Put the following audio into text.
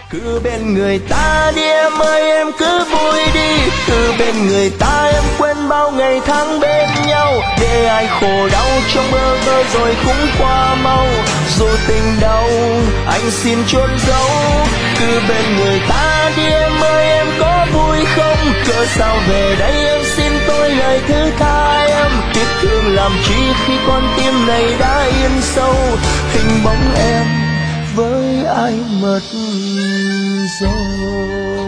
Cứ bên người ta đi em ơi, em cứ vui đi. Cứ bên người ta em quên bao ngày tháng bên nhau, để ai khổ đau trong bơ vơ rồi cũng qua mau. Dù tình đau anh xin chôn giấu. Cứ bên người ta đi em ơi, em có vui không? Cớ sao về đây em xin tôi lời thứ tha em. Tiếc thương làm chi khi con tim này đã yên sâu. Hình bóng em với ai mất rồi.